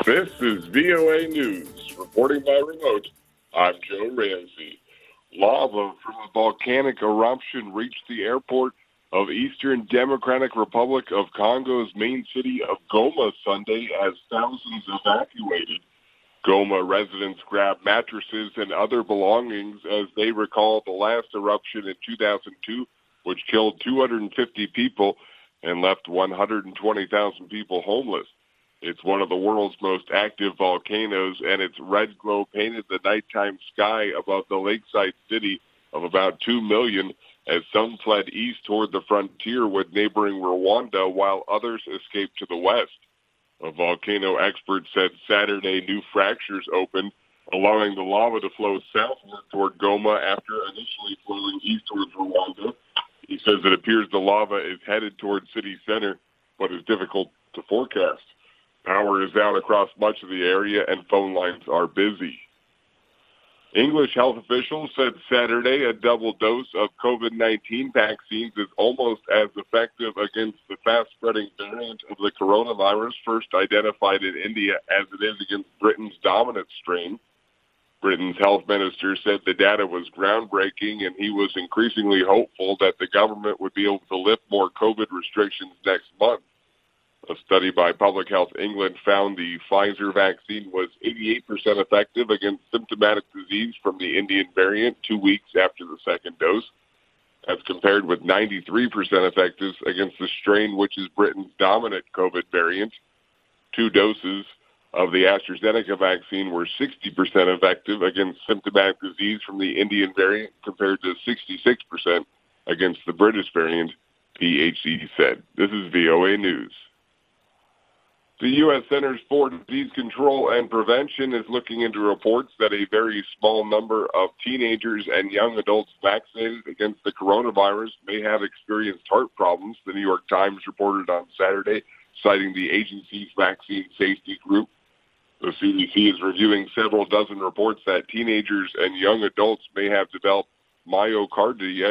This is VOA News. Reporting by remote, I'm Joe Ramsey. Lava from a volcanic eruption reached the airport of Eastern Democratic Republic of Congo's main city of Goma Sunday as thousands evacuated. Goma residents grabbed mattresses and other belongings as they recall the last eruption in 2002, which killed 250 people and left 120,000 people homeless. It's one of the world's most active volcanoes, and its red glow painted the nighttime sky above the lakeside city of about 2 million as some fled east toward the frontier with neighboring Rwanda while others escaped to the west. A volcano expert said Saturday new fractures opened, allowing the lava to flow southward toward Goma after initially flowing east towards Rwanda. He says it appears the lava is headed toward city center, but is difficult to forecast. Power is out across much of the area and phone lines are busy. English health officials said Saturday a double dose of COVID-19 vaccines is almost as effective against the fast-spreading variant of the coronavirus first identified in India as it is against Britain's dominant strain. Britain's health minister said the data was groundbreaking and he was increasingly hopeful that the government would be able to lift more COVID restrictions next month. A study by Public Health England found the Pfizer vaccine was 88% effective against symptomatic disease from the Indian variant 2 weeks after the second dose. That's compared with 93% effective against the strain which is Britain's dominant COVID variant. 2 doses of the AstraZeneca vaccine were 60% effective against symptomatic disease from the Indian variant compared to 66% against the British variant, PHC said. This is VOA News. The U.S. Centers for Disease Control and Prevention is looking into reports that a very small number of teenagers and young adults vaccinated against the coronavirus may have experienced heart problems, the New York Times reported on Saturday, citing the agency's vaccine safety group. The CDC is reviewing several dozen reports that teenagers and young adults may have developed myocarditis,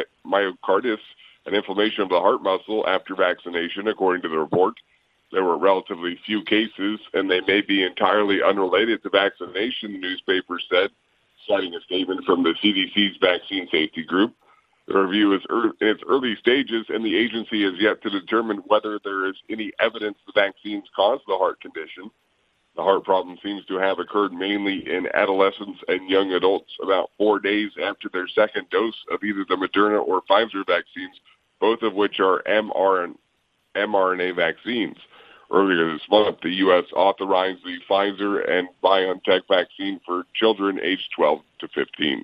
an inflammation of the heart muscle after vaccination, according to the report. There were relatively few cases, and they may be entirely unrelated to vaccination, the newspaper said, citing a statement from the CDC's vaccine safety group. The review is in its early stages, and the agency has yet to determine whether there is any evidence the vaccines cause the heart condition. The heart problem seems to have occurred mainly in adolescents and young adults about 4 days after their second dose of either the Moderna or Pfizer vaccines, both of which are mRNA vaccines. Earlier this month, the U.S. authorized the Pfizer and BioNTech vaccine for children aged 12 to 15.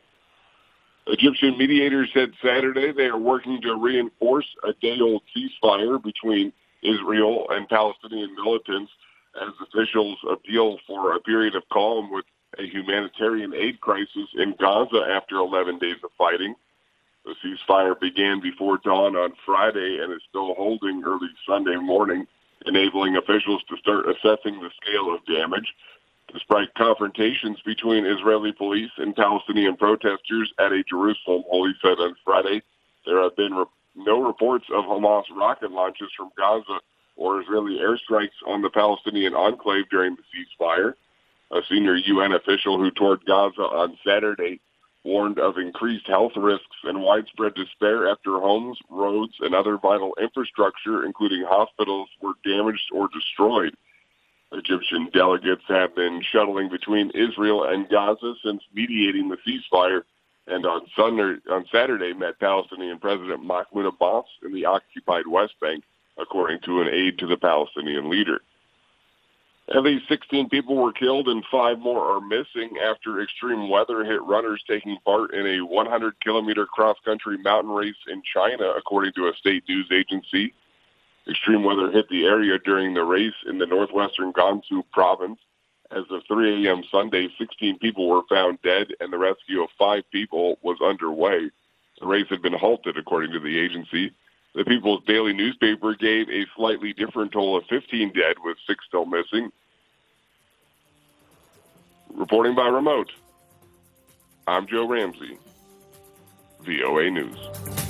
Egyptian mediators said Saturday they are working to reinforce a day-old ceasefire between Israel and Palestinian militants as officials appeal for a period of calm with a humanitarian aid crisis in Gaza after 11 days of fighting. The ceasefire began before dawn on Friday and is still holding early Sunday morning, enabling officials to start assessing the scale of damage. Despite confrontations between Israeli police and Palestinian protesters at a Jerusalem holy site on Friday, there have been no reports of Hamas rocket launches from Gaza or Israeli airstrikes on the Palestinian enclave during the ceasefire. A senior UN official who toured Gaza on Saturday warned of increased health risks and widespread despair after homes, roads, and other vital infrastructure, including hospitals, were damaged or destroyed. Egyptian delegates have been shuttling between Israel and Gaza since mediating the ceasefire, and on Saturday met Palestinian President Mahmoud Abbas in the occupied West Bank, according to an aide to the Palestinian leader. At least 16 people were killed and 5 more are missing after extreme weather hit runners taking part in a 100-kilometer cross-country mountain race in China, according to a state news agency. Extreme weather hit the area during the race in the northwestern Gansu province. As of 3 a.m. Sunday, 16 people were found dead and the rescue of 5 people was underway. The race had been halted, according to the agency. The People's Daily newspaper gave a slightly different toll of 15 dead, with 6 still missing. Reporting by remote, I'm Joe Ramsey, VOA News.